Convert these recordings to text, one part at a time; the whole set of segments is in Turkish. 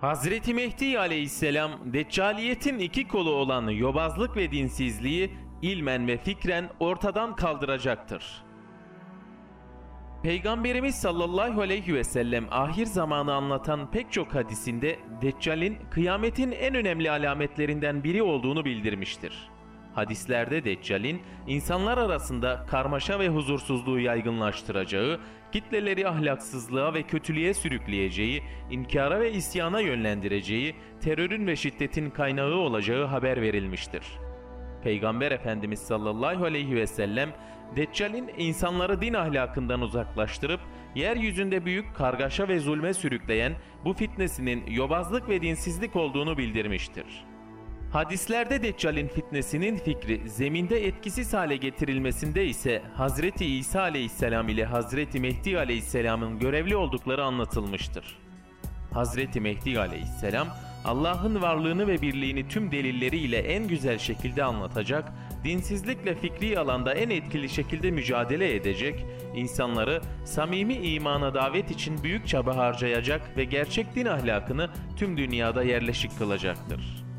Hazreti Mehdi aleyhisselam, Deccaliyetin iki kolu olan yobazlık ve dinsizliği ilmen ve fikren ortadan kaldıracaktır. Peygamberimiz sallallahu aleyhi ve sellem ahir zamanı anlatan pek çok hadisinde Deccal'in kıyametin en önemli alametlerinden biri olduğunu bildirmiştir. Hadislerde Deccal'in insanlar arasında karmaşa ve huzursuzluğu yaygınlaştıracağı, kitleleri ahlaksızlığa ve kötülüğe sürükleyeceği, inkara ve isyana yönlendireceği, terörün ve şiddetin kaynağı olacağı haber verilmiştir. Peygamber Efendimiz sallallahu aleyhi ve sellem, Deccal'in insanları din ahlakından uzaklaştırıp, yeryüzünde büyük kargaşa ve zulme sürükleyen bu fitnesinin yobazlık ve dinsizlik olduğunu bildirmiştir. Hadislerde Deccal'in fitnesinin fikri zeminde etkisiz hale getirilmesinde ise Hazreti İsa aleyhisselam ile Hazreti Mehdi aleyhisselamın görevli oldukları anlatılmıştır. Hazreti Mehdi aleyhisselam, Allah'ın varlığını ve birliğini tüm delilleriyle en güzel şekilde anlatacak, dinsizlikle fikri alanda en etkili şekilde mücadele edecek, insanları samimi imana davet için büyük çaba harcayacak ve gerçek din ahlakını tüm dünyada yerleşik kılacaktır.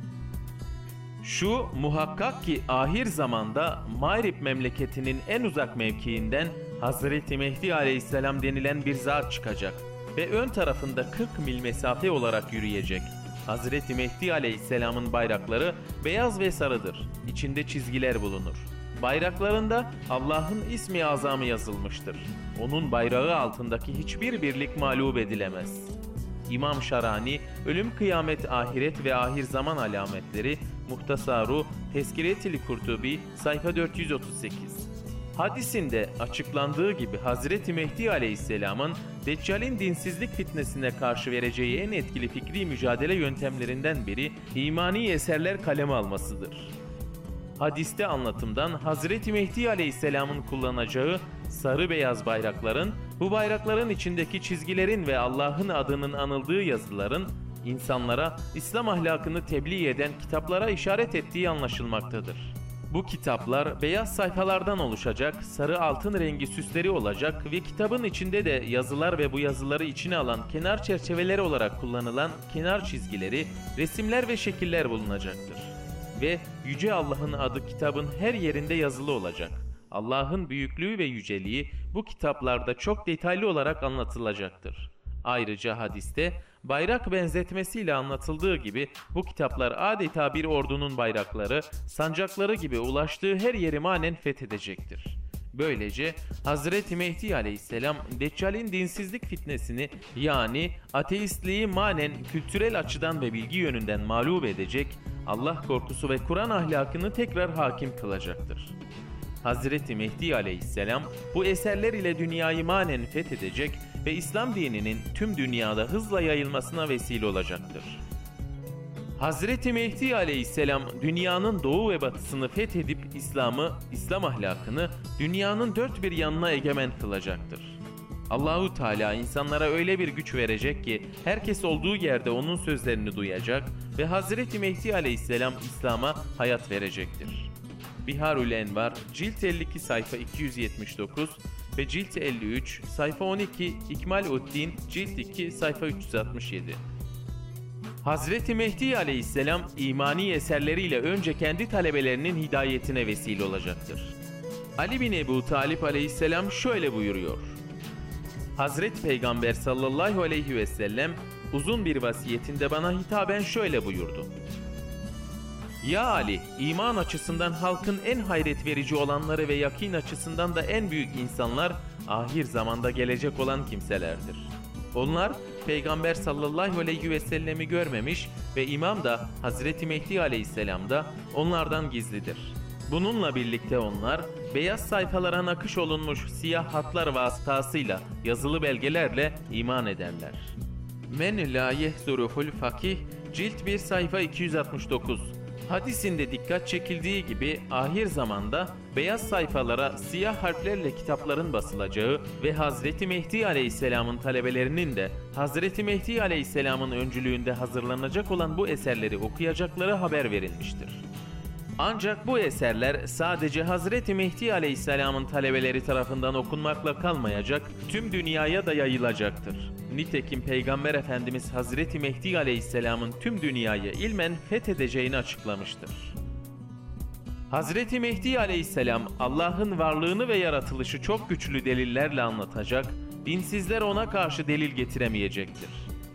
Şu muhakkak ki ahir zamanda Mağrib memleketinin en uzak mevkiinden Hazreti Mehdi aleyhisselam denilen bir zat çıkacak ve ön tarafında 40 mil mesafe olarak yürüyecek. Hazreti Mehdi aleyhisselamın bayrakları beyaz ve sarıdır. İçinde çizgiler bulunur. Bayraklarında Allah'ın ismi azamı yazılmıştır. Onun bayrağı altındaki hiçbir birlik mağlup edilemez. İmam Şarani, Ölüm, Kıyamet, Ahiret ve Ahir Zaman Alametleri, Muhtasaru, Tezkiret-i Kurtubi, sayfa 438. Hadisinde açıklandığı gibi Hazreti Mehdi aleyhisselamın Deccal'in dinsizlik fitnesine karşı vereceği en etkili fikri mücadele yöntemlerinden biri imani eserler kaleme almasıdır. Hadiste anlatımdan Hazreti Mehdi aleyhisselamın kullanacağı sarı beyaz bayrakların, bu bayrakların içindeki çizgilerin ve Allah'ın adının anıldığı yazıların insanlara İslam ahlakını tebliğ eden kitaplara işaret ettiği anlaşılmaktadır. Bu kitaplar beyaz sayfalardan oluşacak, sarı altın rengi süsleri olacak ve kitabın içinde de yazılar ve bu yazıları içine alan kenar çerçeveleri olarak kullanılan kenar çizgileri, resimler ve şekiller bulunacaktır. Ve Yüce Allah'ın adı kitabın her yerinde yazılı olacak. Allah'ın büyüklüğü ve yüceliği bu kitaplarda çok detaylı olarak anlatılacaktır. Ayrıca hadiste bayrak benzetmesiyle anlatıldığı gibi bu kitaplar adeta bir ordunun bayrakları, sancakları gibi ulaştığı her yeri manen fethedecektir. Böylece Hazreti Mehdi aleyhisselam Deccal'in dinsizlik fitnesini yani ateistliği manen kültürel açıdan ve bilgi yönünden mağlup edecek, Allah korkusu ve Kur'an ahlakını tekrar hakim kılacaktır. Hazreti Mehdi aleyhisselam bu eserler ile dünyayı manen fethedecek ve İslam dininin tüm dünyada hızla yayılmasına vesile olacaktır. Hazreti Mehdi aleyhisselam dünyanın doğu ve batısını fethedip İslam'ı, İslam ahlakını dünyanın dört bir yanına egemen kılacaktır. Allahu Teala insanlara öyle bir güç verecek ki herkes olduğu yerde onun sözlerini duyacak ve Hazreti Mehdi aleyhisselam İslam'a hayat verecektir. Biharul Envar, cilt 52 sayfa 279 ve cilt 53 sayfa 12, İkmal-Uddin, cilt 2 sayfa 367. Hazreti Mehdi aleyhisselam imani eserleriyle önce kendi talebelerinin hidayetine vesile olacaktır. Ali bin Ebu Talip aleyhisselam şöyle buyuruyor. Hazreti Peygamber sallallahu aleyhi ve sellem uzun bir vasiyetinde bana hitaben şöyle buyurdu. Ya Ali, iman açısından halkın en hayret verici olanları ve yakin açısından da en büyük insanlar ahir zamanda gelecek olan kimselerdir. Onlar Peygamber sallallahu aleyhi ve sellemi görmemiş ve imam da Hazreti Mehdi aleyhisselam da onlardan gizlidir. Bununla birlikte onlar beyaz sayfalara nakış olunmuş siyah hatlar vasıtasıyla yazılı belgelerle iman ederler. Men la yehzuruhul fakih, cilt 1 sayfa 269. Hadisinde dikkat çekildiği gibi ahir zamanda beyaz sayfalara siyah harflerle kitapların basılacağı ve Hazreti Mehdi aleyhisselamın talebelerinin de Hazreti Mehdi aleyhisselamın öncülüğünde hazırlanacak olan bu eserleri okuyacakları haber verilmiştir. Ancak bu eserler sadece Hazreti Mehdi Aleyhisselam'ın talebeleri tarafından okunmakla kalmayacak, tüm dünyaya da yayılacaktır. Nitekim Peygamber Efendimiz Hazreti Mehdi Aleyhisselam'ın tüm dünyayı ilmen fethedeceğini açıklamıştır. Hazreti Mehdi Aleyhisselam Allah'ın varlığını ve yaratılışı çok güçlü delillerle anlatacak, dinsizler ona karşı delil getiremeyecektir.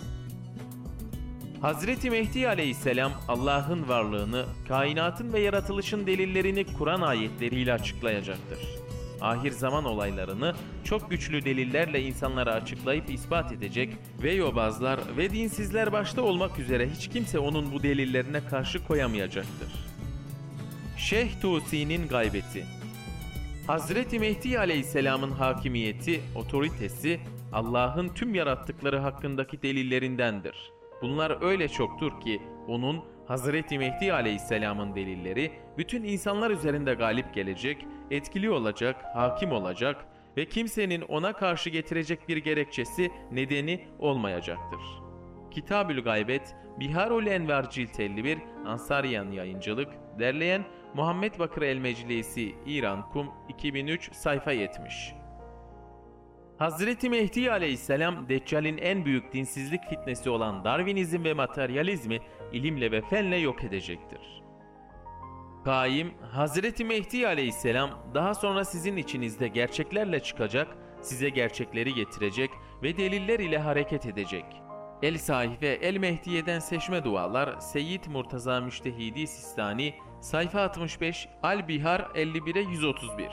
Hazreti Mehdi Aleyhisselam Allah'ın varlığını, kainatın ve yaratılışın delillerini Kur'an ayetleriyle açıklayacaktır. Ahir zaman olaylarını çok güçlü delillerle insanlara açıklayıp ispat edecek ve yobazlar ve dinsizler başta olmak üzere hiç kimse onun bu delillerine karşı koyamayacaktır. Şeyh Tusi'nin gaybeti. Hazreti Mehdi Aleyhisselam'ın hakimiyeti, otoritesi Allah'ın tüm yarattıkları hakkındaki delillerindendir. Bunlar öyle çoktur ki onun, Hazreti Mehdi Aleyhisselam'ın delilleri bütün insanlar üzerinde galip gelecek, etkili olacak, hakim olacak ve kimsenin ona karşı getirecek bir gerekçesi, nedeni olmayacaktır. Kitab-ül Gaybet, Biharul Envar Cilt 51, Ansariyan Yayıncılık, derleyen Muhammed Bakır el-Meclisi, İran Kum, 2003, sayfa 70. Hazreti Mehdi Aleyhisselam, Deccal'in en büyük dinsizlik fitnesi olan Darwinizm ve materyalizmi ilimle ve fenle yok edecektir. Kaim, Hazreti Mehdi Aleyhisselam daha sonra sizin içinizde gerçeklerle çıkacak, size gerçekleri getirecek ve deliller ile hareket edecek. El-Sahife El-Mehdiye'den seçme dualar, Seyyid Murtaza Müştehidi Sistani, sayfa 65, Al-Bihar 51'e 131.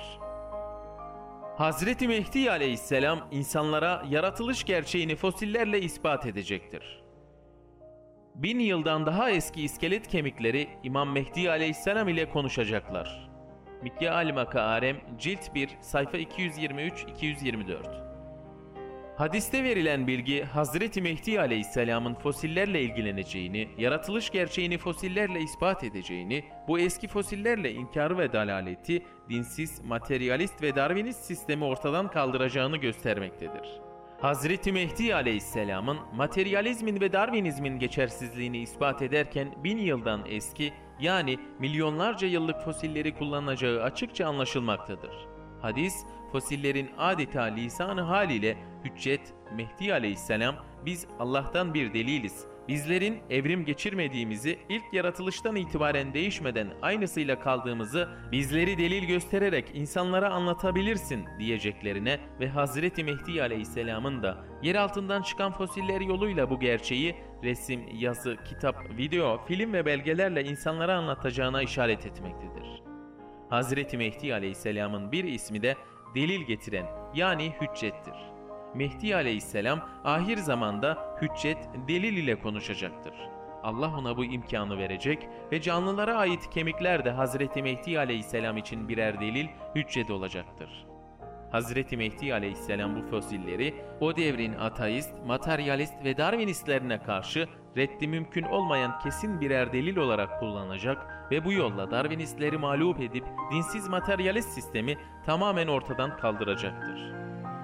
Hazreti Mehdi Aleyhisselam insanlara yaratılış gerçeğini fosillerle ispat edecektir. 1000 yıldan daha eski iskelet kemikleri İmam Mehdi Aleyhisselam ile konuşacaklar. Mikya Makaarem Cilt 1 sayfa 223-224. Hadiste verilen bilgi Hazreti Mehdi Aleyhisselam'ın fosillerle ilgileneceğini, yaratılış gerçeğini fosillerle ispat edeceğini, bu eski fosillerle inkarı ve dalaleti, dinsiz, materyalist ve Darwinist sistemi ortadan kaldıracağını göstermektedir. Hazreti Mehdi Aleyhisselam'ın materyalizmin ve Darwinizmin geçersizliğini ispat ederken 1000 yıldan eski, yani milyonlarca yıllık fosilleri kullanacağı açıkça anlaşılmaktadır. Hadis, fosillerin adeta lisan-ı haliyle hüccet, Mehdi Aleyhisselam, biz Allah'tan bir deliliz, bizlerin evrim geçirmediğimizi, ilk yaratılıştan itibaren değişmeden aynısıyla kaldığımızı bizleri delil göstererek insanlara anlatabilirsin diyeceklerine ve Hazreti Mehdi Aleyhisselam'ın da yer altından çıkan fosiller yoluyla bu gerçeği resim, yazı, kitap, video, film ve belgelerle insanlara anlatacağına işaret etmektedir. Hazreti Mehdi Aleyhisselam'ın bir ismi de delil getiren, yani hüccettir. Mehdi Aleyhisselam ahir zamanda hüccet, delil ile konuşacaktır. Allah ona bu imkanı verecek ve canlılara ait kemikler de Hazreti Mehdi Aleyhisselam için birer delil, hüccet olacaktır. Hazreti Mehdi Aleyhisselam bu fosilleri o devrin ateist, materyalist ve Darwinistlerine karşı reddi mümkün olmayan kesin birer delil olarak kullanacak ve bu yolla Darwinistleri mağlup edip dinsiz materyalist sistemi tamamen ortadan kaldıracaktır.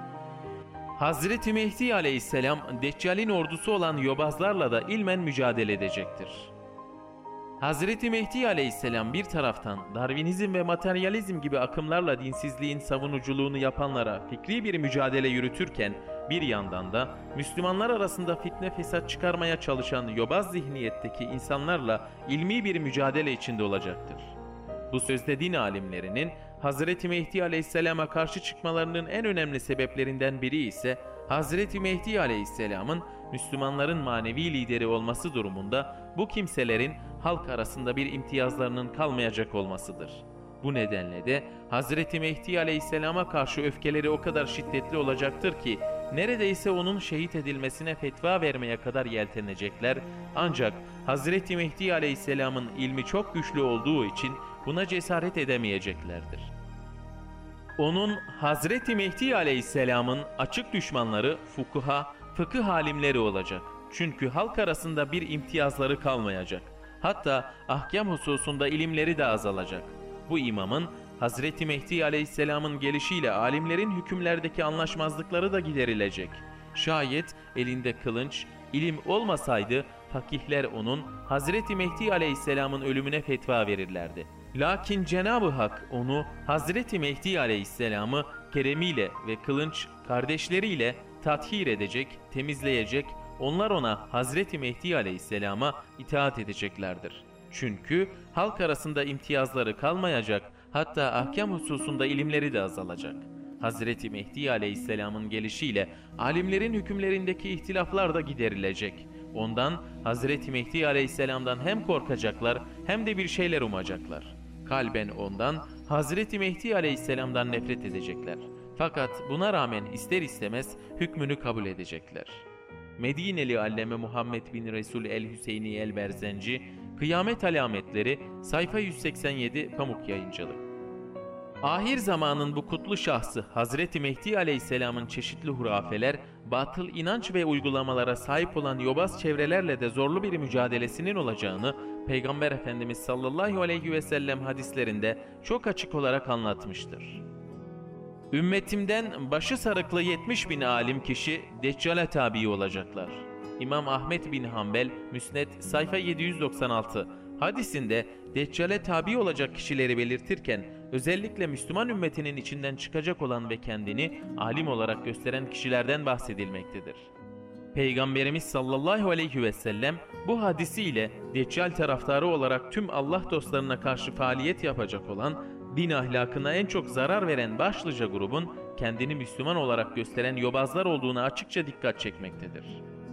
Hazreti Mehdi Aleyhisselam, Deccal'in ordusu olan yobazlarla da ilmen mücadele edecektir. Hazreti Mehdi Aleyhisselam bir taraftan Darwinizm ve materyalizm gibi akımlarla dinsizliğin savunuculuğunu yapanlara fikri bir mücadele yürütürken, bir yandan da Müslümanlar arasında fitne fesat çıkarmaya çalışan yobaz zihniyetteki insanlarla ilmi bir mücadele içinde olacaktır. Bu sözde din alimlerinin Hazreti Mehdi Aleyhisselam'a karşı çıkmalarının en önemli sebeplerinden biri ise Hazreti Mehdi Aleyhisselam'ın Müslümanların manevi lideri olması durumunda bu kimselerin halk arasında bir imtiyazlarının kalmayacak olmasıdır. Bu nedenle de Hazreti Mehdi Aleyhisselam'a karşı öfkeleri o kadar şiddetli olacaktır ki neredeyse onun şehit edilmesine fetva vermeye kadar yeltenecekler, ancak Hazreti Mehdi Aleyhisselam'ın ilmi çok güçlü olduğu için buna cesaret edemeyeceklerdir. Onun, Hazreti Mehdi Aleyhisselam'ın açık düşmanları fukuha, fıkıh alimleri olacak. Çünkü halk arasında bir imtiyazları kalmayacak. Hatta ahkam hususunda ilimleri de azalacak. Bu imamın Hazreti Mehdi Aleyhisselam'ın gelişiyle alimlerin hükümlerdeki anlaşmazlıkları da giderilecek. Şayet elinde kılınç, ilim olmasaydı fakihler onun Hazreti Mehdi Aleyhisselam'ın ölümüne fetva verirlerdi. Lakin Cenab-ı Hak onu Hazreti Mehdi Aleyhisselam'ı keremiyle ve kılınç kardeşleriyle tathir edecek, temizleyecek, onlar ona Hazreti Mehdi Aleyhisselam'a itaat edeceklerdir. Çünkü halk arasında imtiyazları kalmayacak, hatta ahkam hususunda ilimleri de azalacak. Hazreti Mehdi Aleyhisselam'ın gelişiyle alimlerin hükümlerindeki ihtilaflar da giderilecek. Ondan, Hazreti Mehdi Aleyhisselam'dan hem korkacaklar hem de bir şeyler umacaklar. Kalben ondan, Hazreti Mehdi Aleyhisselam'dan nefret edecekler. Fakat buna rağmen ister istemez hükmünü kabul edecekler. Medineli Alleme Muhammed bin Resul el-Hüseyni el-Berzenci, Kıyamet Alametleri, sayfa 187, Pamuk Yayıncılık. Ahir zamanın bu kutlu şahsı Hazreti Mehdi Aleyhisselam'ın çeşitli hurafeler, batıl inanç ve uygulamalara sahip olan yobaz çevrelerle de zorlu bir mücadelesinin olacağını Peygamber Efendimiz sallallahu aleyhi ve sellem hadislerinde çok açık olarak anlatmıştır. Ümmetimden başı sarıklı 70 bin alim kişi Deccal'e tabi olacaklar. İmam Ahmed bin Hanbel, Müsned, sayfa 796, hadisinde Deccal'e tabi olacak kişileri belirtirken özellikle Müslüman ümmetinin içinden çıkacak olan ve kendini alim olarak gösteren kişilerden bahsedilmektedir. Peygamberimiz sallallahu aleyhi ve sellem bu hadisiyle Deccal taraftarı olarak tüm Allah dostlarına karşı faaliyet yapacak olan, din ahlakına en çok zarar veren başlıca grubun kendini Müslüman olarak gösteren yobazlar olduğuna açıkça dikkat çekmektedir.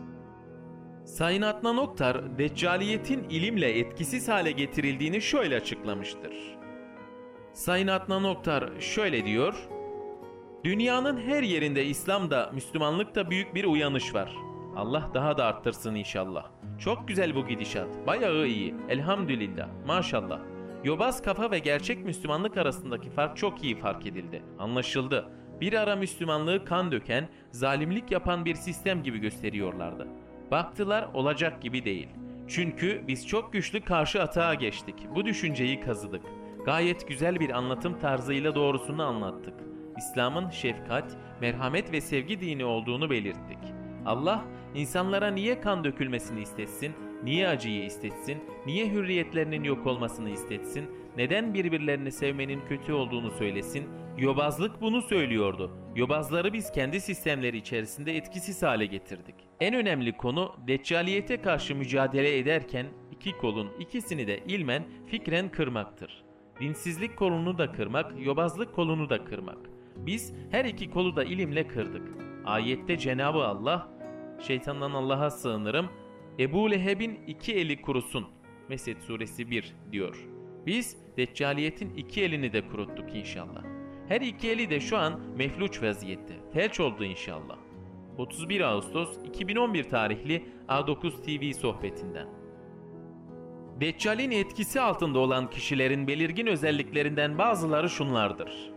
Sayın Adnan Oktar, Deccaliyetin ilimle etkisiz hale getirildiğini şöyle açıklamıştır. Sayın Adnan Oktar şöyle diyor: "Dünyanın her yerinde İslam'da, Müslümanlıkta büyük bir uyanış var. Allah daha da arttırsın inşallah. Çok güzel bu gidişat, bayağı iyi, elhamdülillah, maşallah. Yobaz kafa ve gerçek Müslümanlık arasındaki fark çok iyi fark edildi, anlaşıldı. Bir ara Müslümanlığı kan döken, zalimlik yapan bir sistem gibi gösteriyorlardı. Baktılar olacak gibi değil. Çünkü biz çok güçlü karşı atağa geçtik. Bu düşünceyi kazıdık. Gayet güzel bir anlatım tarzıyla doğrusunu anlattık. İslam'ın şefkat, merhamet ve sevgi dini olduğunu belirttik. Allah insanlara niye kan dökülmesini istetsin, niye acıyı istetsin, niye hürriyetlerinin yok olmasını istetsin, neden birbirlerini sevmenin kötü olduğunu söylesin, yobazlık bunu söylüyordu. Yobazları biz kendi sistemleri içerisinde etkisiz hale getirdik. En önemli konu Deccaliyete karşı mücadele ederken iki kolun ikisini de ilmen, fikren kırmaktır. Dinsizlik kolunu da kırmak, yobazlık kolunu da kırmak. Biz her iki kolu da ilimle kırdık. Ayette Cenab-ı Allah, şeytandan Allah'a sığınırım, Ebu Leheb'in iki eli kurusun, Mesed suresi 1 diyor. Biz Deccaliyetin iki elini de kuruttuk inşallah. Her iki eli de şu an mefluç vaziyette, felç oldu inşallah. 31 Ağustos 2011 tarihli A9 TV sohbetinden. Deccal'in etkisi altında olan kişilerin belirgin özelliklerinden bazıları şunlardır.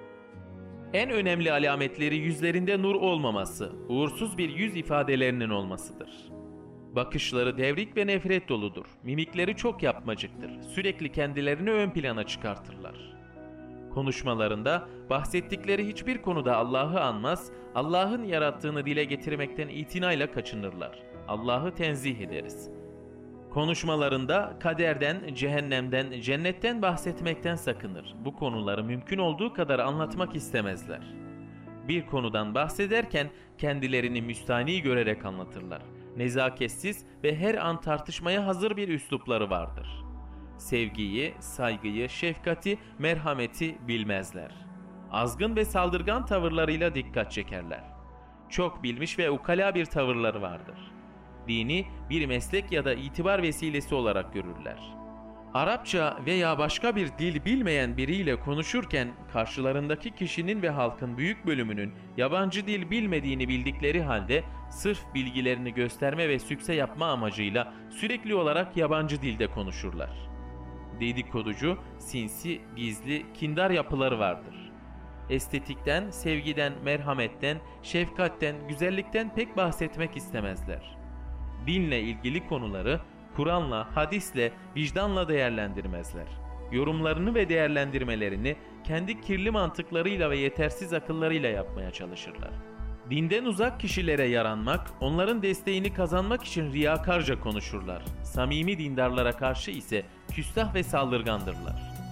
En önemli alametleri yüzlerinde nur olmaması, uğursuz bir yüz ifadelerinin olmasıdır. Bakışları devrik ve nefret doludur. Mimikleri çok yapmacıktır. Sürekli kendilerini ön plana çıkartırlar. Konuşmalarında bahsettikleri hiçbir konuda Allah'ı anmaz, Allah'ın yarattığını dile getirmekten itinayla kaçınırlar. Allah'ı tenzih ederiz. Konuşmalarında kaderden, cehennemden, cennetten bahsetmekten sakınır. Bu konuları mümkün olduğu kadar anlatmak istemezler. Bir konudan bahsederken kendilerini müstahni görerek anlatırlar. Nezaketsiz ve her an tartışmaya hazır bir üslupları vardır. Sevgiyi, saygıyı, şefkati, merhameti bilmezler. Azgın ve saldırgan tavırlarıyla dikkat çekerler. Çok bilmiş ve ukala bir tavırları vardır. Dini bir meslek ya da itibar vesilesi olarak görürler. Arapça veya başka bir dil bilmeyen biriyle konuşurken karşılarındaki kişinin ve halkın büyük bölümünün yabancı dil bilmediğini bildikleri halde sırf bilgilerini gösterme ve sükse yapma amacıyla sürekli olarak yabancı dilde konuşurlar. Dedikoducu, sinsi, gizli, kindar yapıları vardır. Estetikten, sevgiden, merhametten, şefkatten, güzellikten pek bahsetmek istemezler. Dinle ilgili konuları Kur'an'la, hadisle, vicdanla değerlendirmezler. Yorumlarını ve değerlendirmelerini kendi kirli mantıklarıyla ve yetersiz akıllarıyla yapmaya çalışırlar. Dinden uzak kişilere yaranmak, onların desteğini kazanmak için riyakarca konuşurlar. Samimi dindarlara karşı ise küstah ve saldırgandırlar.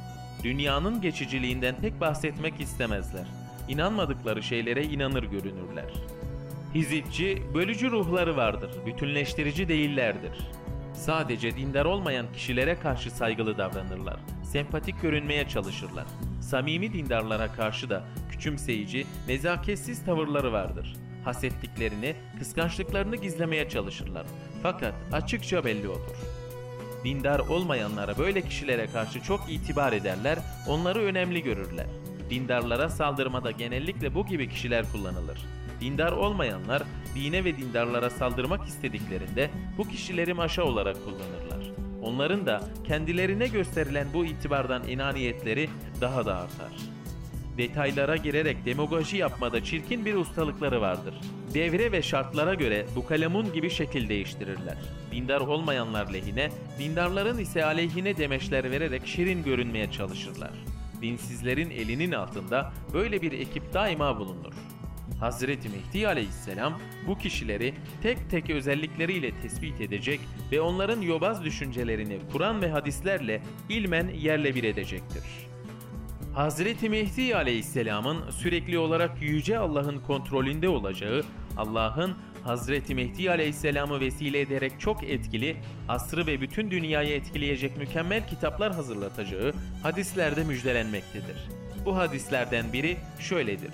Dünyanın geçiciliğinden pek bahsetmek istemezler. İnanmadıkları şeylere inanır görünürler. Hizipçi, bölücü ruhları vardır, bütünleştirici değillerdir. Sadece dindar olmayan kişilere karşı saygılı davranırlar, sempatik görünmeye çalışırlar. Samimi dindarlara karşı da küçümseyici, nezaketsiz tavırları vardır. Hasetliklerini, kıskançlıklarını gizlemeye çalışırlar. Fakat açıkça belli olur. Dindar olmayanlara, böyle kişilere karşı çok itibar ederler, onları önemli görürler. Dindarlara saldırmada genellikle bu gibi kişiler kullanılır. Dindar olmayanlar, dine ve dindarlara saldırmak istediklerinde bu kişileri maşa olarak kullanırlar. Onların da kendilerine gösterilen bu itibardan enaniyetleri daha da artar. Detaylara girerek demagoji yapmada çirkin bir ustalıkları vardır. Devre ve şartlara göre bu kalemun gibi şekil değiştirirler. Dindar olmayanlar lehine, dindarların ise aleyhine demeçler vererek şirin görünmeye çalışırlar. Dinsizlerin elinin altında böyle bir ekip daima bulunur. Hazreti Mehdi Aleyhisselam bu kişileri tek tek özellikleriyle tespit edecek ve onların yobaz düşüncelerini Kur'an ve hadislerle ilmen yerle bir edecektir. Hazreti Mehdi Aleyhisselam'ın sürekli olarak Yüce Allah'ın kontrolünde olacağı, Allah'ın Hazreti Mehdi Aleyhisselam'ı vesile ederek çok etkili, asrı ve bütün dünyayı etkileyecek mükemmel kitaplar hazırlatacağı hadislerde müjdelenmektedir. Bu hadislerden biri şöyledir.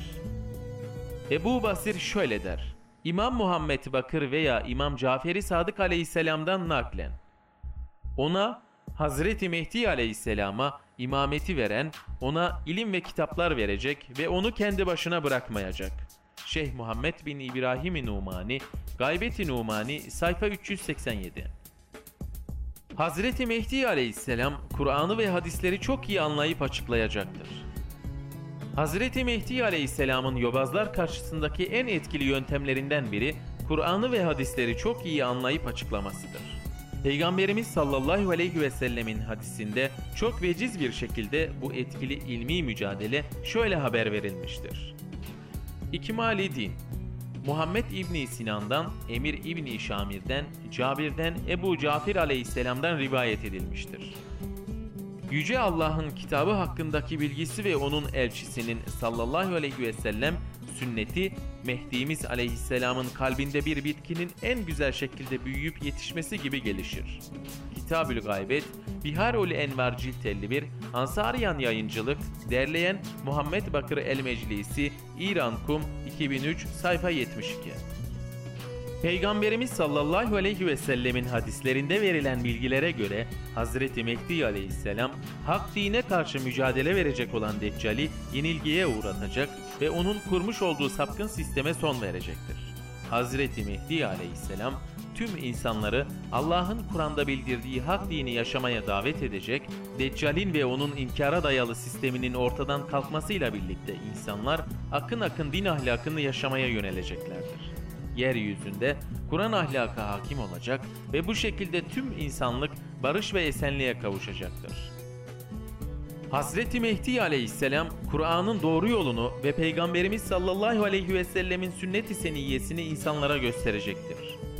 Ebu Basir şöyle der: İmam Muhammed Bakır veya İmam Cafer-i Sadık Aleyhisselam'dan naklen, ona Hazreti Mehdi Aleyhisselam'a imameti veren, ona ilim ve kitaplar verecek ve onu kendi başına bırakmayacak. Şeyh Muhammed bin İbrahim-i Numani, Gaybet-i Numani, sayfa 387. Hazreti Mehdi Aleyhisselam, Kur'an'ı ve hadisleri çok iyi anlayıp açıklayacaktır. Hazreti Mehdi Aleyhisselam'ın yobazlar karşısındaki en etkili yöntemlerinden biri, Kur'an'ı ve hadisleri çok iyi anlayıp açıklamasıdır. Peygamberimiz sallallahu aleyhi ve sellemin hadisinde çok veciz bir şekilde bu etkili ilmi mücadele şöyle haber verilmiştir. İkmal-i Din, Muhammed İbni Sinan'dan, Emir İbni Şamir'den, Cabir'den, Ebu Cafer Aleyhisselam'dan rivayet edilmiştir. Yüce Allah'ın kitabı hakkındaki bilgisi ve onun elçisinin sallallahu aleyhi ve sellem sünneti, Mehdi'miz Aleyhisselam'ın kalbinde bir bitkinin en güzel şekilde büyüyüp yetişmesi gibi gelişir. Kitab-ül Gaybet, Biharul Envar Cilt 51, Ansariyan Yayıncılık, derleyen Muhammed Bakır el-Meclisi, İran Kum, 2003, sayfa 72. Peygamberimiz sallallahu aleyhi ve sellemin hadislerinde verilen bilgilere göre Hazreti Mehdi Aleyhisselam hak dine karşı mücadele verecek olan Deccal'i yenilgiye uğratacak ve onun kurmuş olduğu sapkın sisteme son verecektir. Hazreti Mehdi Aleyhisselam tüm insanları Allah'ın Kur'an'da bildirdiği hak dini yaşamaya davet edecek, Deccal'in ve onun inkara dayalı sisteminin ortadan kalkmasıyla birlikte insanlar akın akın din ahlakını yaşamaya yöneleceklerdir. Yeryüzünde Kur'an ahlakı hakim olacak ve bu şekilde tüm insanlık barış ve esenliğe kavuşacaktır. Hazreti Mehdi Aleyhisselam Kur'an'ın doğru yolunu ve Peygamberimiz sallallahu aleyhi ve sellemin sünnet-i seniyyesini insanlara gösterecektir.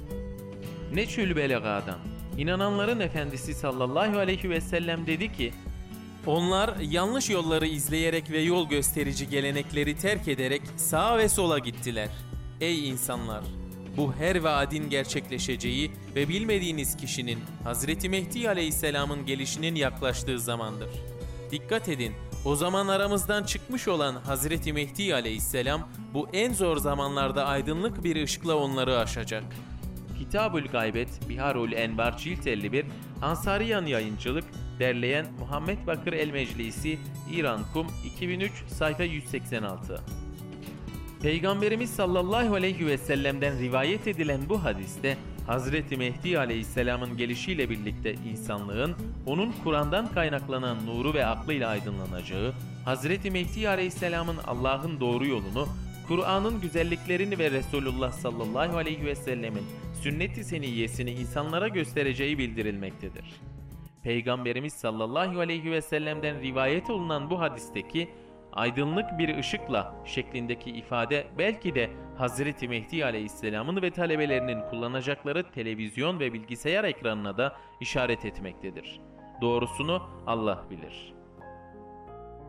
Neçül Belaga'dan, inananların efendisi sallallahu aleyhi ve sellem dedi ki, onlar yanlış yolları izleyerek ve yol gösterici gelenekleri terk ederek sağa ve sola gittiler. Ey insanlar! Bu her vaadin gerçekleşeceği ve bilmediğiniz kişinin Hazreti Mehdi Aleyhisselam'ın gelişinin yaklaştığı zamandır. Dikkat edin, o zaman aramızdan çıkmış olan Hazreti Mehdi Aleyhisselam bu en zor zamanlarda aydınlık bir ışıkla onları aşacak. Kitab-ül Gaybet, Biharul Envar Cilt 51, Ansariyan Yayıncılık, derleyen Muhammed Bakır el-Meclisi, İran Kum, 2003, sayfa 186. Peygamberimiz sallallahu aleyhi ve sellem'den rivayet edilen bu hadiste Hazreti Mehdi Aleyhisselam'ın gelişiyle birlikte insanlığın onun Kur'an'dan kaynaklanan nuru ve aklıyla aydınlanacağı, Hazreti Mehdi Aleyhisselam'ın Allah'ın doğru yolunu, Kur'an'ın güzelliklerini ve Resulullah sallallahu aleyhi ve sellemin sünnet-i seniyyesini insanlara göstereceği bildirilmektedir. Peygamberimiz sallallahu aleyhi ve sellem'den rivayet olunan bu hadisteki aydınlık bir ışıkla şeklindeki ifade belki de Hazreti Mehdi Aleyhisselam'ın ve talebelerinin kullanacakları televizyon ve bilgisayar ekranına da işaret etmektedir. Doğrusunu Allah bilir.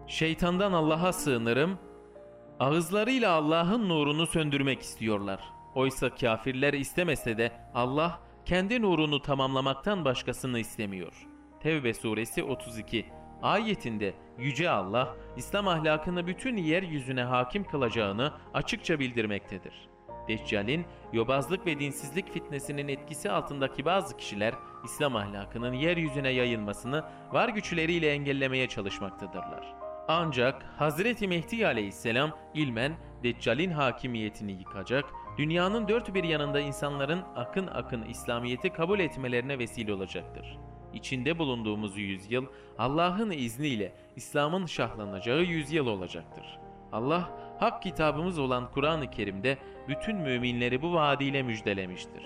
Şeytandan Allah'a sığınırım. Ağızlarıyla Allah'ın nurunu söndürmek istiyorlar. Oysa kafirler istemese de Allah kendi nurunu tamamlamaktan başkasını istemiyor. Tevbe suresi 32 ayetinde Yüce Allah İslam ahlakını bütün yeryüzüne hakim kılacağını açıkça bildirmektedir. Deccal'in yobazlık ve dinsizlik fitnesinin etkisi altındaki bazı kişiler İslam ahlakının yeryüzüne yayılmasını var güçleriyle engellemeye çalışmaktadırlar. Ancak Hazreti Mehdi Aleyhisselam ilmen Deccal'in hakimiyetini yıkacak, dünyanın dört bir yanında insanların akın akın İslamiyet'i kabul etmelerine vesile olacaktır. İçinde bulunduğumuz yüzyıl Allah'ın izniyle İslam'ın şahlanacağı yüzyıl olacaktır. Allah hak kitabımız olan Kur'an-ı Kerim'de bütün müminleri bu vaadiyle müjdelemiştir.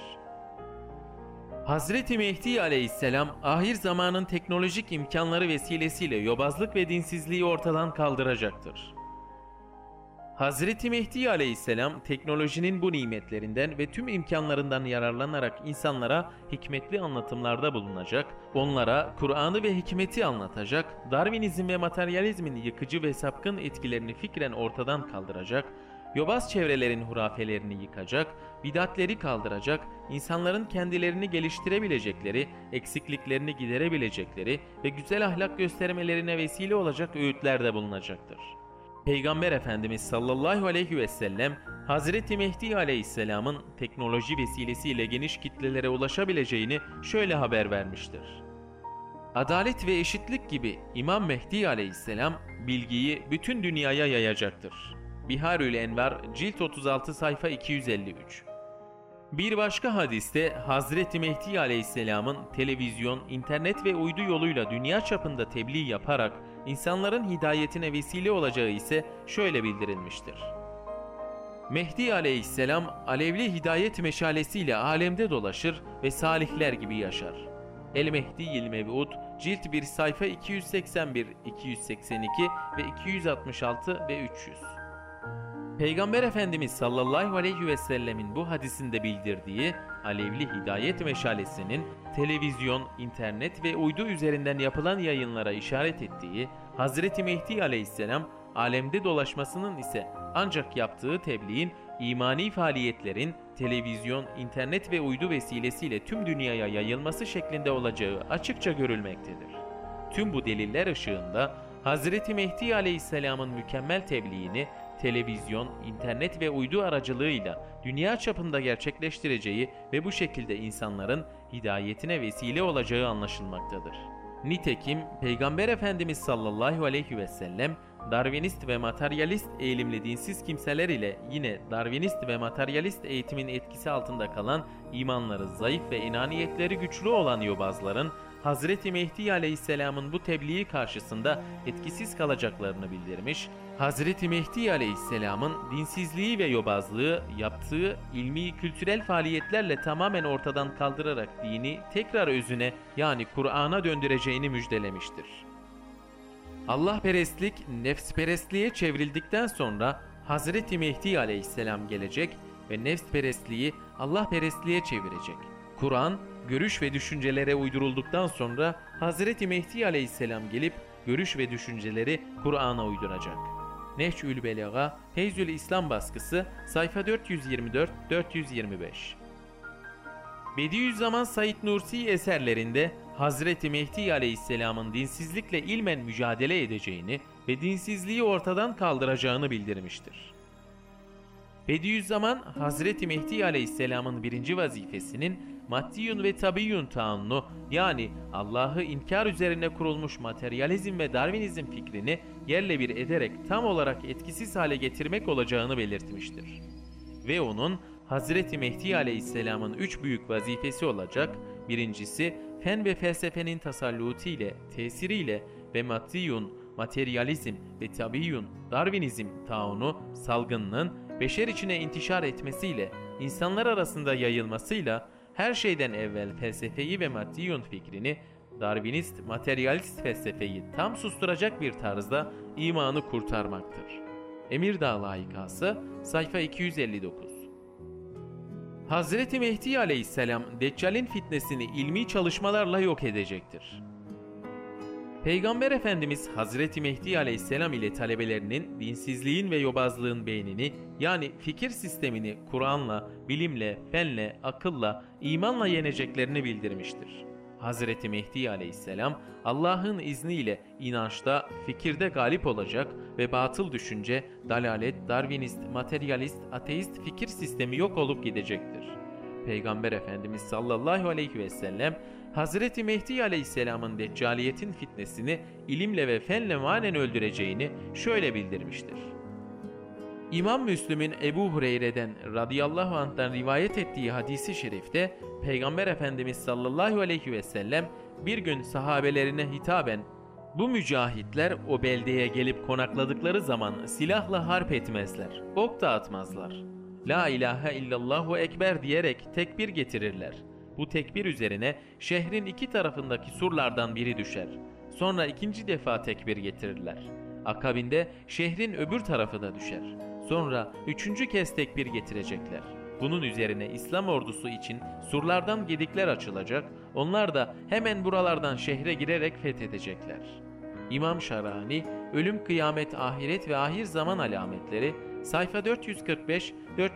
Hazreti Mehdi Aleyhisselam ahir zamanın teknolojik imkanları vesilesiyle yobazlık ve dinsizliği ortadan kaldıracaktır. Hazreti Mehdi Aleyhisselam teknolojinin bu nimetlerinden ve tüm imkanlarından yararlanarak insanlara hikmetli anlatımlarda bulunacak, onlara Kur'an'ı ve hikmeti anlatacak, Darwinizm ve materyalizmin yıkıcı ve sapkın etkilerini fikren ortadan kaldıracak, yobaz çevrelerin hurafelerini yıkacak, bidatleri kaldıracak, insanların kendilerini geliştirebilecekleri, eksikliklerini giderebilecekleri ve güzel ahlak göstermelerine vesile olacak öğütlerde bulunacaktır. Peygamber Efendimiz sallallahu aleyhi ve sellem Hazreti Mehdi Aleyhisselam'ın teknoloji vesilesiyle geniş kitlelere ulaşabileceğini şöyle haber vermiştir. Adalet ve eşitlik gibi İmam Mehdi Aleyhisselam bilgiyi bütün dünyaya yayacaktır. Biharül Envar cilt 36 sayfa 253. Bir başka hadiste Hazreti Mehdi Aleyhisselam'ın televizyon, internet ve uydu yoluyla dünya çapında tebliğ yaparak insanların hidayetine vesile olacağı ise şöyle bildirilmiştir. Mehdi Aleyhisselam alevli hidayet meşalesiyle alemde dolaşır ve salihler gibi yaşar. El-Mehdi-il Mev'ud cilt 1 sayfa 281, 282 ve 266 ve 300. Peygamber Efendimiz sallallahu aleyhi ve sellemin bu hadisinde bildirdiği alevli hidayet meşalesinin televizyon, internet ve uydu üzerinden yapılan yayınlara işaret ettiği Hazreti Mehdi Aleyhisselam alemde dolaşmasının ise ancak yaptığı tebliğin imani faaliyetlerin televizyon, internet ve uydu vesilesiyle tüm dünyaya yayılması şeklinde olacağı açıkça görülmektedir. Tüm bu deliller ışığında Hazreti Mehdi Aleyhisselam'ın mükemmel tebliğini televizyon, internet ve uydu aracılığıyla dünya çapında gerçekleştireceği ve bu şekilde insanların hidayetine vesile olacağı anlaşılmaktadır. Nitekim Peygamber Efendimiz sallallahu aleyhi ve sellem Darwinist ve materyalist eğilimli dinsiz kimseler ile yine Darwinist ve materyalist eğitimin etkisi altında kalan imanları zayıf ve inaniyetleri güçlü olan yobazların Hazreti Mehdi Aleyhisselam'ın bu tebliği karşısında etkisiz kalacaklarını bildirmiş, Hazreti Mehdi Aleyhisselam'ın dinsizliği ve yobazlığı yaptığı ilmi kültürel faaliyetlerle tamamen ortadan kaldırarak dini tekrar özüne yani Kur'an'a döndüreceğini müjdelemiştir. Allahperestlik nefsperestliğe çevrildikten sonra Hazreti Mehdi Aleyhisselam gelecek ve nefsperestliği Allahperestliğe çevirecek. Kur'an, görüş ve düşüncelere uydurulduktan sonra Hazreti Mehdi Aleyhisselam gelip görüş ve düşünceleri Kur'an'a uyduracak. Nehcül Belaga, Feyzül İslam baskısı, sayfa 424-425. Bediüzzaman Said Nursi eserlerinde Hazreti Mehdi Aleyhisselam'ın dinsizlikle ilmen mücadele edeceğini ve dinsizliği ortadan kaldıracağını bildirmiştir. Bediüzzaman Hazreti Mehdi Aleyhisselam'ın birinci vazifesinin maddiyun ve tabiyyun taannu yani Allah'ı inkar üzerine kurulmuş materyalizm ve Darwinizm fikrini yerle bir ederek tam olarak etkisiz hale getirmek olacağını belirtmiştir. Ve onun Hazreti Mehdi Aleyhisselam'ın üç büyük vazifesi olacak, birincisi fen ve felsefenin tasallutiyle, tesiriyle ve maddiyun, materyalizm ve tabiyyun, Darwinizm taunu, salgınının beşer içine intişar etmesiyle, insanlar arasında yayılmasıyla, her şeyden evvel felsefeyi ve maddiyun fikrini, Darwinist, materyalist felsefeyi tam susturacak bir tarzda imanı kurtarmaktır. Emirdağ Layıkası, sayfa 259. Hazreti Mehdi Aleyhisselam, Deccal'in fitnesini ilmi çalışmalarla yok edecektir. Peygamber Efendimiz Hazreti Mehdi Aleyhisselam ile talebelerinin dinsizliğin ve yobazlığın beynini, yani fikir sistemini Kur'an'la, bilimle, fenle, akılla, imanla yeneceklerini bildirmiştir. Hazreti Mehdi Aleyhisselam Allah'ın izniyle inançta, fikirde galip olacak ve batıl düşünce, dalalet, darwinist, materyalist, ateist fikir sistemi yok olup gidecektir. Peygamber Efendimiz sallallahu aleyhi ve sellem Hazreti Mehdi Aleyhisselam'ın deccaliyetin fitnesini ilimle ve fenle manen öldüreceğini şöyle bildirmiştir. İmam Müslim'in Ebu Hureyre'den radıyallahu anh'tan rivayet ettiği hadisi şerifte Peygamber Efendimiz sallallahu aleyhi ve sellem bir gün sahabelerine hitaben "Bu mücahitler o beldeye gelip konakladıkları zaman silahla harp etmezler, ok da atmazlar. La ilahe illallahu ekber diyerek tekbir getirirler. Bu tekbir üzerine şehrin iki tarafındaki surlardan biri düşer. Sonra ikinci defa tekbir getirirler. Akabinde şehrin öbür tarafı da düşer. Sonra üçüncü kez tekbir getirecekler. Bunun üzerine İslam ordusu için surlardan gedikler açılacak, onlar da hemen buralardan şehre girerek fethedecekler." İmam Şarani, Ölüm, Kıyamet, Ahiret ve Ahir Zaman Alametleri, sayfa 445-446.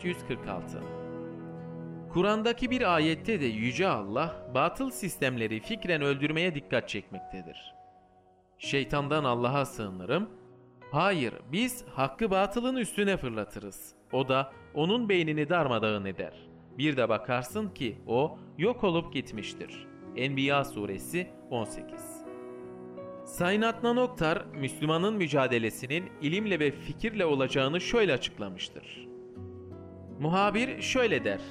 Kur'an'daki bir ayette de Yüce Allah, batıl sistemleri fikren öldürmeye dikkat çekmektedir. "Şeytandan Allah'a sığınırım. Hayır, biz hakkı batılın üstüne fırlatırız. O da onun beynini darmadağın eder. Bir de bakarsın ki o yok olup gitmiştir." Enbiya suresi 18. Sayın Adnan Oktar, Müslümanın mücadelesinin ilimle ve fikirle olacağını şöyle açıklamıştır. Muhabir şöyle der: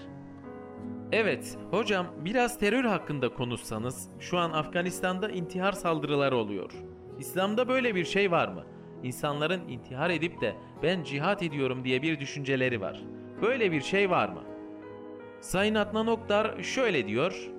"Evet, hocam biraz terör hakkında konuşsanız, şu an Afganistan'da intihar saldırıları oluyor. İslam'da böyle bir şey var mı? İnsanların intihar edip de ben cihat ediyorum diye bir düşünceleri var. Böyle bir şey var mı?" Sayın Adnan Oktar şöyle diyor: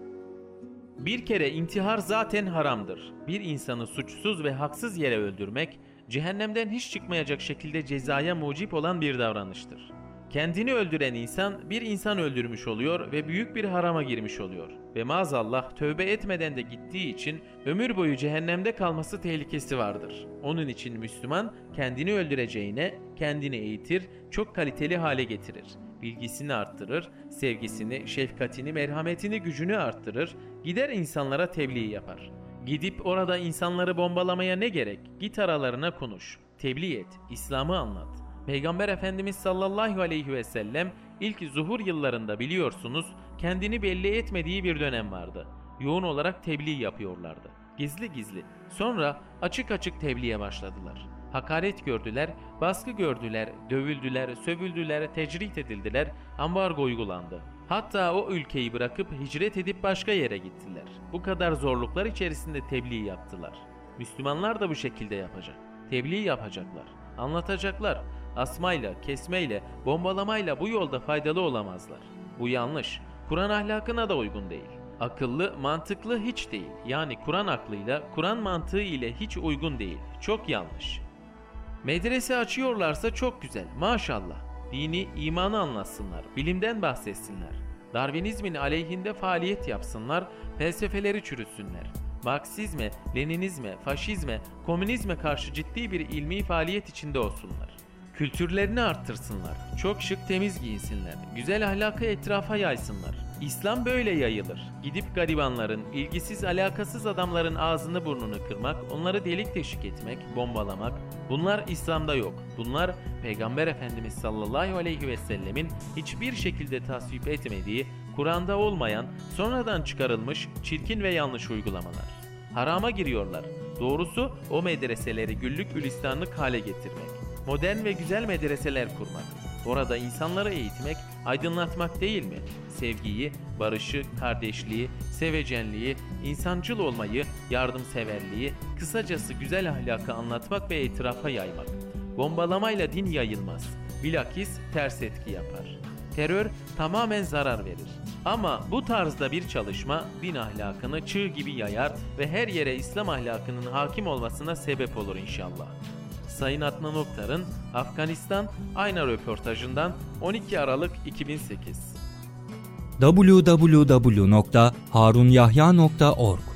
"Bir kere intihar zaten haramdır. Bir insanı suçsuz ve haksız yere öldürmek, cehennemden hiç çıkmayacak şekilde cezaya mucip olan bir davranıştır. Kendini öldüren insan bir insan öldürmüş oluyor ve büyük bir harama girmiş oluyor. Ve maazallah tövbe etmeden de gittiği için ömür boyu cehennemde kalması tehlikesi vardır. Onun için Müslüman kendini öldüreceğine kendini eğitir, çok kaliteli hale getirir. Bilgisini arttırır, sevgisini, şefkatini, merhametini, gücünü arttırır, gider insanlara tebliğ yapar. Gidip orada insanları bombalamaya ne gerek? Git aralarına konuş, tebliğ et, İslam'ı anlat. Peygamber Efendimiz sallallahu aleyhi ve sellem ilk zuhur yıllarında biliyorsunuz kendini belli etmediği bir dönem vardı. Yoğun olarak tebliğ yapıyorlardı. Gizli gizli. Sonra açık açık tebliğe başladılar. Hakaret gördüler, baskı gördüler, dövüldüler, sövüldüler, tecrit edildiler, ambargo uygulandı. Hatta o ülkeyi bırakıp hicret edip başka yere gittiler. Bu kadar zorluklar içerisinde tebliğ yaptılar. Müslümanlar da bu şekilde yapacak. Tebliğ yapacaklar, anlatacaklar. Asmayla, kesmeyle, bombalamayla bu yolda faydalı olamazlar. Bu yanlış. Kur'an ahlakına da uygun değil. Akıllı, mantıklı hiç değil. Yani Kur'an aklıyla, Kur'an mantığı ile hiç uygun değil. Çok yanlış. Medrese açıyorlarsa çok güzel, maşallah. Dini, imanı anlatsınlar, bilimden bahsetsinler. Darwinizmin aleyhinde faaliyet yapsınlar, felsefeleri çürütsünler. Marksizme, Leninizme, faşizme, komünizme karşı ciddi bir ilmi faaliyet içinde olsunlar. Kültürlerini arttırsınlar, çok şık temiz giyinsinler, güzel ahlakı etrafa yaysınlar. İslam böyle yayılır. Gidip garibanların, ilgisiz alakasız adamların ağzını burnunu kırmak, onları delik deşik etmek, bombalamak, bunlar İslam'da yok. Bunlar Peygamber Efendimiz sallallahu aleyhi ve sellemin hiçbir şekilde tasvip etmediği, Kur'an'da olmayan, sonradan çıkarılmış çirkin ve yanlış uygulamalar. Harama giriyorlar. Doğrusu o medreseleri güllük gülistanlık hale getirmek. Modern ve güzel medreseler kurmak. Orada insanları eğitmek, aydınlatmak değil mi? Sevgiyi, barışı, kardeşliği, sevecenliği, insancıl olmayı, yardımseverliği, kısacası güzel ahlakı anlatmak ve etrafa yaymak. Bombalamayla din yayılmaz. Bilakis ters etki yapar. Terör tamamen zarar verir. Ama bu tarzda bir çalışma din ahlakını çığ gibi yayar ve her yere İslam ahlakının hakim olmasına sebep olur inşallah. Sayın Adnan Oktar'ın Afganistan Ayna röportajından 12 Aralık 2008. www.harunyahya.org